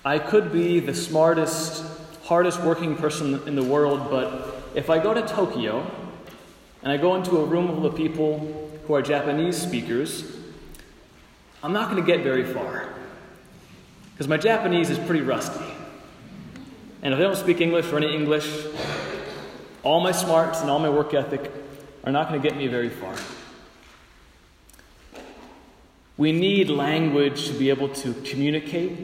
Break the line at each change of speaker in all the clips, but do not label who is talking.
I could be the smartest, hardest working person in the world, but if I go to Tokyo and I go into a room full of people who are Japanese speakers, I'm not going to get very far. Because my Japanese is pretty rusty. And if they don't speak English or any English, all my smarts and all my work ethic are not going to get me very far. We need language to be able to communicate,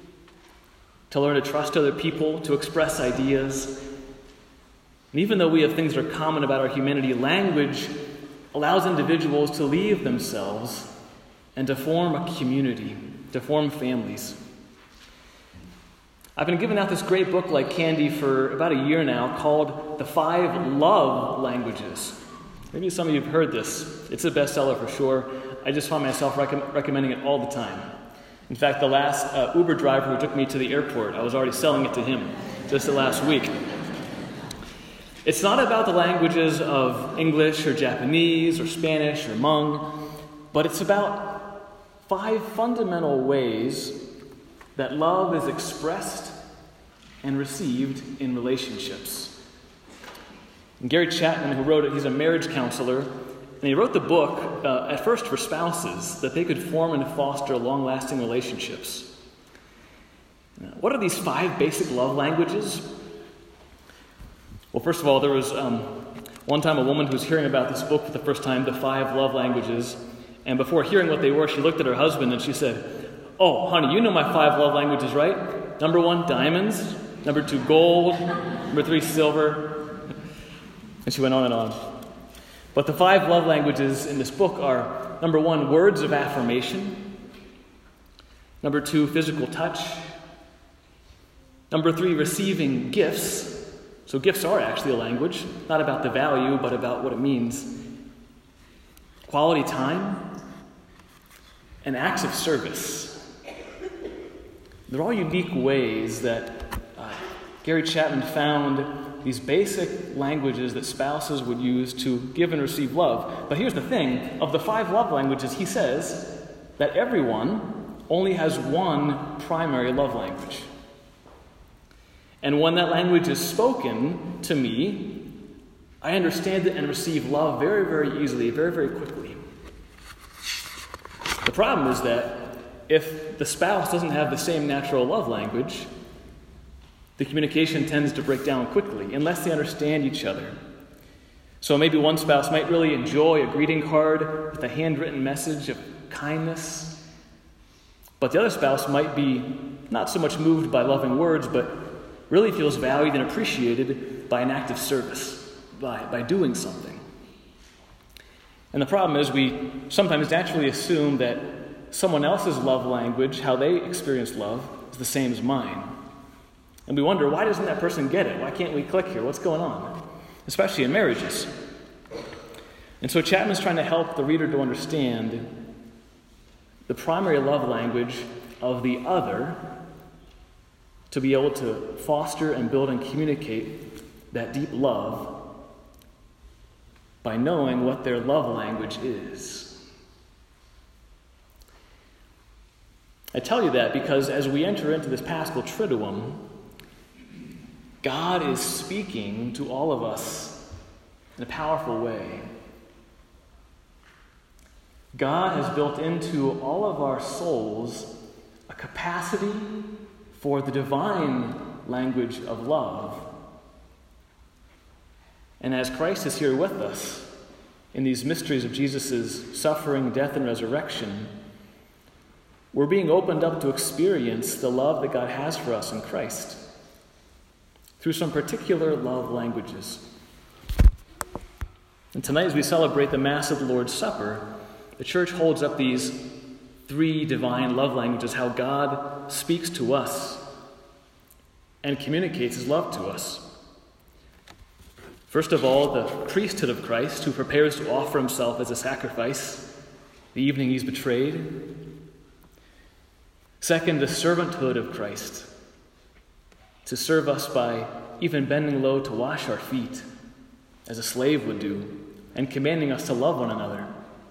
to learn to trust other people, to express ideas. And even though we have things that are common about our humanity, language allows individuals to leave themselves and to form a community, to form families. I've been giving out this great book like candy for about a year now called The 5 Love Languages. Maybe some of you have heard this. It's a bestseller for sure. I just find myself recommending it all the time. In fact, the last Uber driver who took me to the airport, I was already selling it to him just the last week. It's not about the languages of English or Japanese or Spanish or Hmong, but it's about 5 fundamental ways that love is expressed and received in relationships. And Gary Chapman, who wrote it, he's a marriage counselor, and he wrote the book at first for spouses, that they could form and foster long-lasting relationships. Now, what are these 5 basic love languages? Well, first of all, there was one time a woman who was hearing about this book for the first time, The 5 Love Languages, and before hearing what they were, she looked at her husband and she said, "Oh, honey, you know my 5 love languages, right? Number 1, diamonds. Number 2, gold. Number 3, silver." And she went on and on. But the 5 love languages in this book are, number 1, words of affirmation. Number 2, physical touch. Number 3, receiving gifts. So gifts are actually a language, not about the value, but about what it means. Quality time. And acts of service. They're all unique ways that Gary Chapman found these basic languages that spouses would use to give and receive love. But here's the thing, of the 5 love languages, he says that everyone only has one primary love language. And when that language is spoken to me, I understand it and receive love very, very easily, very, very quickly. The problem is that if the spouse doesn't have the same natural love language, the communication tends to break down quickly, unless they understand each other. So maybe one spouse might really enjoy a greeting card with a handwritten message of kindness, but the other spouse might be not so much moved by loving words, but really feels valued and appreciated by an act of service, by doing something. And the problem is we sometimes naturally assume that someone else's love language, how they experience love, is the same as mine. And we wonder, why doesn't that person get it? Why can't we click here? What's going on? Especially in marriages. And so Chapman's trying to help the reader to understand the primary love language of the other, to be able to foster and build and communicate that deep love by knowing what their love language is. I tell you that because as we enter into this Paschal Triduum, God is speaking to all of us in a powerful way. God has built into all of our souls a capacity for the divine language of love. And as Christ is here with us in these mysteries of Jesus' suffering, death, and resurrection, we're being opened up to experience the love that God has for us in Christ through some particular love languages. And tonight, as we celebrate the Mass of the Lord's Supper, the Church holds up these 3 divine love languages, how God speaks to us and communicates his love to us. First of all, the priesthood of Christ, who prepares to offer himself as a sacrifice the evening he's betrayed. Second, the servanthood of Christ, to serve us by even bending low to wash our feet, as a slave would do, and commanding us to love one another.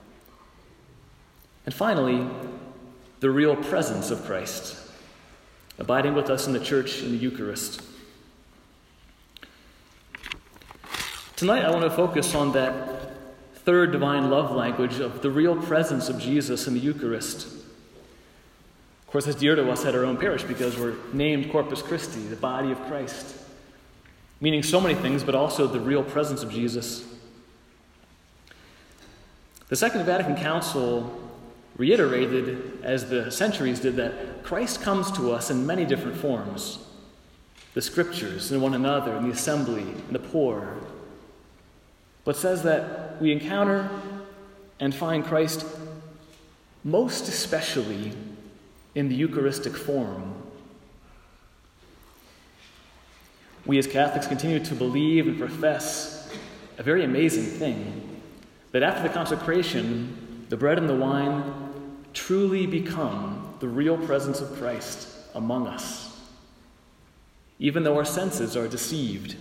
And finally, the real presence of Christ, abiding with us in the church in the Eucharist. Tonight I want to focus on that third divine love language of the real presence of Jesus in the Eucharist. Of course, it's dear to us at our own parish because we're named Corpus Christi, the body of Christ, meaning so many things, but also the real presence of Jesus. The Second Vatican Council reiterated, as the centuries did, that Christ comes to us in many different forms. The Scriptures, in one another, in the assembly, in the poor. But says that we encounter and find Christ most especially in the Eucharistic form. We as Catholics continue to believe and profess a very amazing thing, that after the consecration, the bread and the wine truly become the real presence of Christ among us, even though our senses are deceived.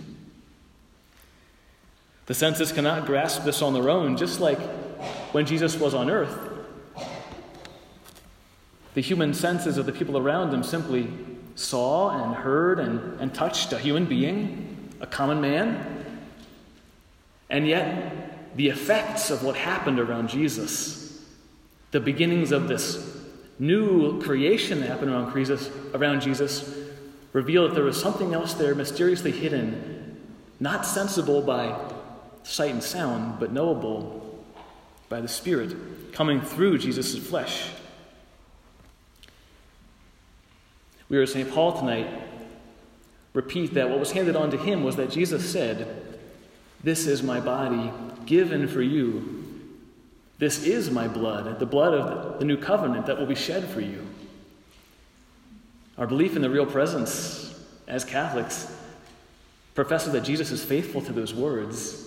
The senses cannot grasp this on their own, just like when Jesus was on earth. The human senses of the people around him simply saw and heard and touched a human being, a common man. And yet, the effects of what happened around Jesus, the beginnings of this new creation that happened around Jesus, reveal that there was something else there mysteriously hidden, not sensible by sight and sound, but knowable by the Spirit, coming through Jesus' flesh. We heard St. Paul tonight repeat that what was handed on to him was that Jesus said, "This is my body given for you. This is my blood, the blood of the new covenant that will be shed for you." Our belief in the real presence as Catholics professes that Jesus is faithful to those words.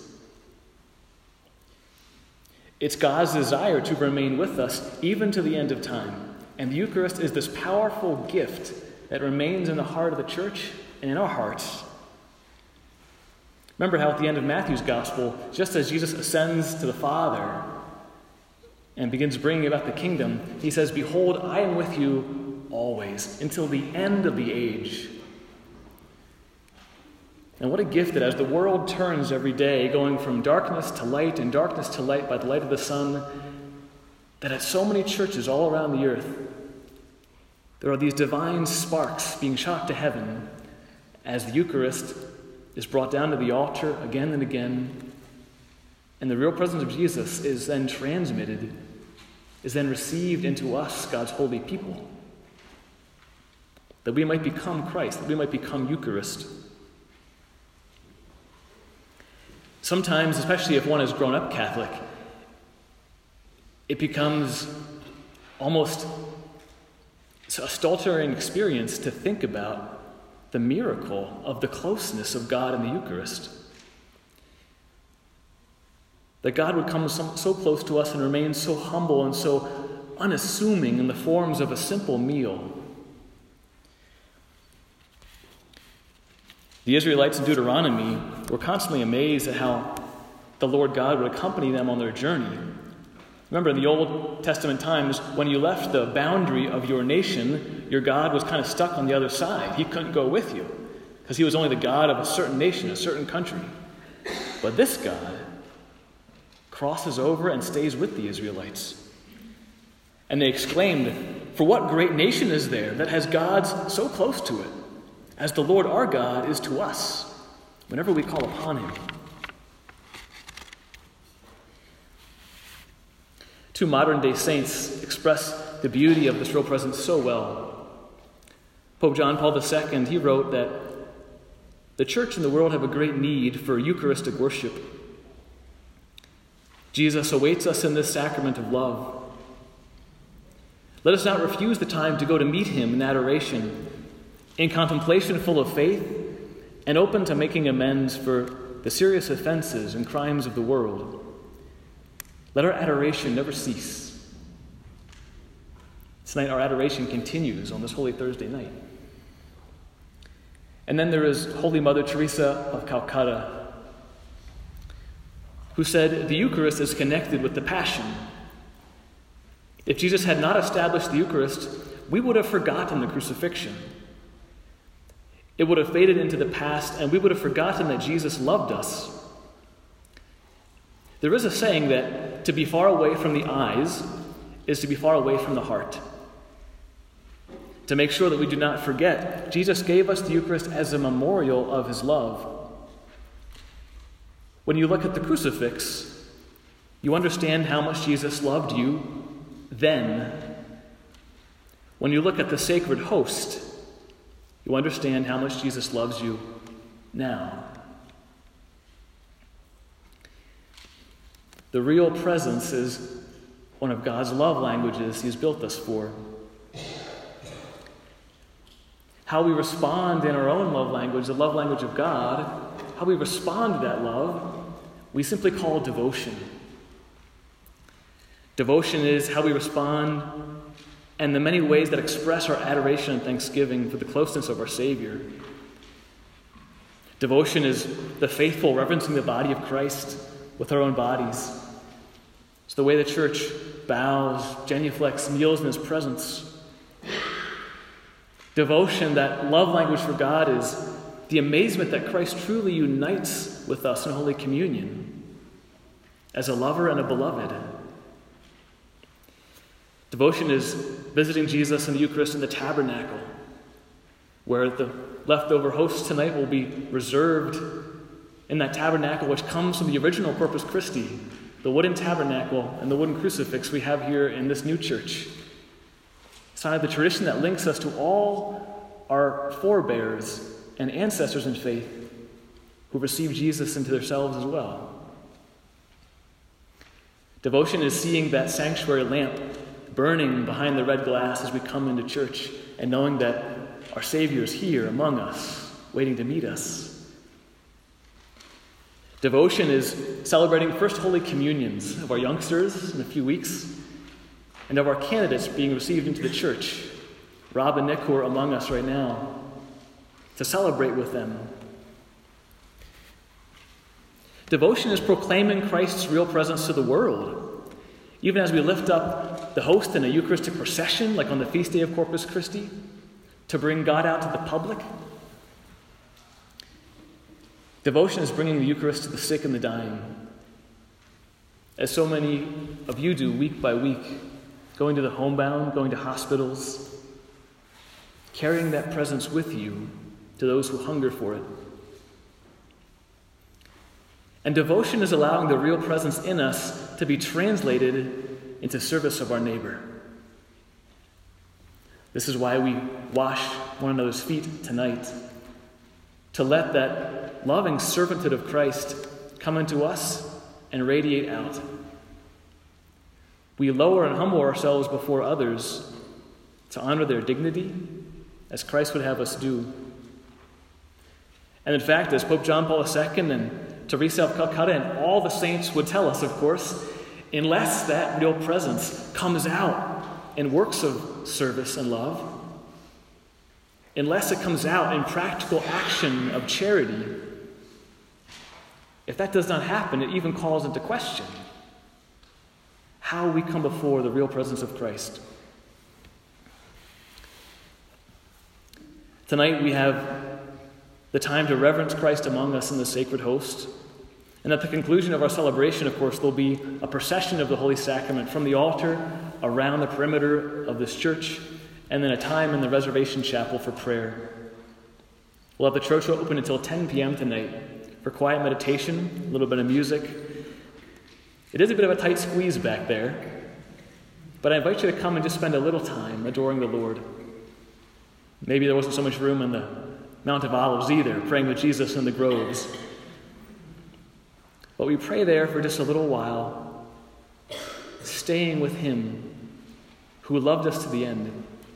It's God's desire to remain with us even to the end of time. And the Eucharist is this powerful gift that remains in the heart of the church and in our hearts. Remember how at the end of Matthew's Gospel, just as Jesus ascends to the Father and begins bringing about the kingdom, he says, "Behold, I am with you always, until the end of the age." And what a gift that as the world turns every day, going from darkness to light and darkness to light by the light of the sun, that at so many churches all around the earth, there are these divine sparks being shot to heaven as the Eucharist is brought down to the altar again and again, and the real presence of Jesus is then transmitted, is then received into us, God's holy people, that we might become Christ, that we might become Eucharist. Sometimes, especially if one has grown up Catholic, it becomes almost a stultering experience to think about the miracle of the closeness of God in the Eucharist. That God would come so close to us and remain so humble and so unassuming in the forms of a simple meal. The Israelites in Deuteronomy were constantly amazed at how the Lord God would accompany them on their journey. Remember, in the Old Testament times, when you left the boundary of your nation, your God was kind of stuck on the other side. He couldn't go with you because he was only the God of a certain nation, a certain country. But this God crosses over and stays with the Israelites. And they exclaimed, "For what great nation is there that has gods so close to it, as the Lord our God is to us, whenever we call upon him?" Two modern-day saints express the beauty of this real presence so well. Pope John Paul II, he wrote that the church and the world have a great need for Eucharistic worship. Jesus awaits us in this sacrament of love. Let us not refuse the time to go to meet him in adoration, in contemplation full of faith, and open to making amends for the serious offenses and crimes of the world. Let our adoration never cease. Tonight our adoration continues on this Holy Thursday night. And then there is Holy Mother Teresa of Calcutta, who said, "The Eucharist is connected with the Passion. If Jesus had not established the Eucharist, we would have forgotten the crucifixion. It would have faded into the past, and we would have forgotten that Jesus loved us. There is a saying that to be far away from the eyes is to be far away from the heart. To make sure that we do not forget, Jesus gave us the Eucharist as a memorial of his love. When you look at the crucifix, you understand how much Jesus loved you then. When you look at the sacred host, you understand how much Jesus loves you now. The real presence is one of God's love languages he's built us for. How we respond in our own love language, the love language of God, how we respond to that love, we simply call devotion. Devotion is how we respond and the many ways that express our adoration and thanksgiving for the closeness of our Savior. Devotion is the faithful reverencing the body of Christ with our own bodies. It's the way the church bows, genuflects, kneels in his presence. Devotion, that love language for God, is the amazement that Christ truly unites with us in Holy Communion as a lover and a beloved. Devotion is visiting Jesus in the Eucharist in the tabernacle, where the leftover host tonight will be reserved in that tabernacle which comes from the original Corpus Christi, the wooden tabernacle and the wooden crucifix we have here in this new church. Sign of the tradition that links us to all our forebears and ancestors in faith who received Jesus into themselves as well. Devotion is seeing that sanctuary lamp burning behind the red glass as we come into church and knowing that our Savior is here among us, waiting to meet us. Devotion is celebrating First Holy Communions of our youngsters in a few weeks and of our candidates being received into the church, Rob and Nick, who are among us right now, to celebrate with them. Devotion is proclaiming Christ's real presence to the world, even as we lift up the host in a Eucharistic procession, like on the feast day of Corpus Christi, to bring God out to the public. Devotion is bringing the Eucharist to the sick and the dying, as so many of you do week by week, going to the homebound, going to hospitals, carrying that presence with you to those who hunger for it. And devotion is allowing the real presence in us to be translated into service of our neighbor. This is why we wash one another's feet tonight, to let that loving servanthood of Christ come into us and radiate out. We lower and humble ourselves before others to honor their dignity, as Christ would have us do. And in fact, as Pope John Paul II and Teresa of Calcutta and all the saints would tell us, of course, unless that real presence comes out in works of service and love, unless it comes out in practical action of charity, if that does not happen, it even calls into question how we come before the real presence of Christ. Tonight we have the time to reverence Christ among us in the sacred host. And at the conclusion of our celebration, of course, there'll be a procession of the Holy Sacrament from the altar around the perimeter of this church, and then a time in the Reservation Chapel for prayer. We'll have the church open until 10 p.m. tonight for quiet meditation, a little bit of music. It is a bit of a tight squeeze back there, but I invite you to come and just spend a little time adoring the Lord. Maybe there wasn't so much room in the Mount of Olives either, praying with Jesus in the groves. But we pray there for just a little while, staying with him who loved us to the end.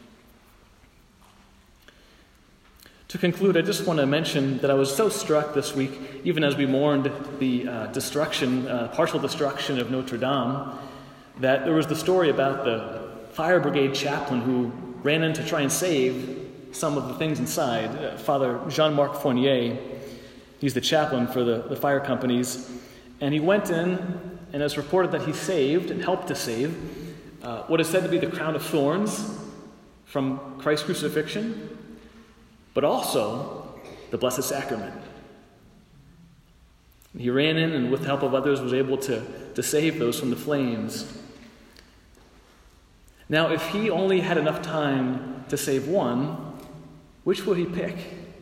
To conclude, I just want to mention that I was so struck this week, even as we mourned the partial destruction of Notre Dame, that there was the story about the fire brigade chaplain who ran in to try and save some of the things inside. Father Jean-Marc Fournier, he's the chaplain for the fire companies, and he went in, and it's reported that he saved and helped to save what is said to be the crown of thorns from Christ's crucifixion, but also the Blessed Sacrament. He ran in and with the help of others was able to save those from the flames. Now, if he only had enough time to save one, which would he pick?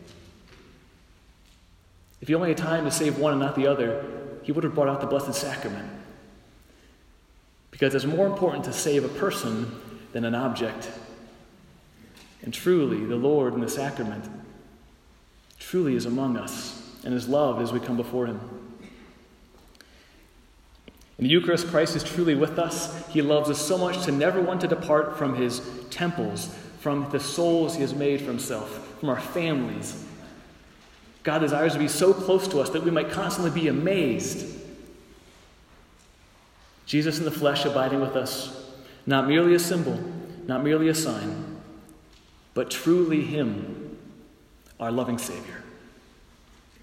If he only had time to save one and not the other, he would have brought out the Blessed Sacrament. Because it's more important to save a person than an object. And truly, the Lord in the sacrament truly is among us and is loved as we come before him. In the Eucharist, Christ is truly with us. He loves us so much to never want to depart from his temples, from the souls he has made for himself, from our families. God desires to be so close to us that we might constantly be amazed. Jesus in the flesh abiding with us, not merely a symbol, not merely a sign, but truly him, our loving Savior.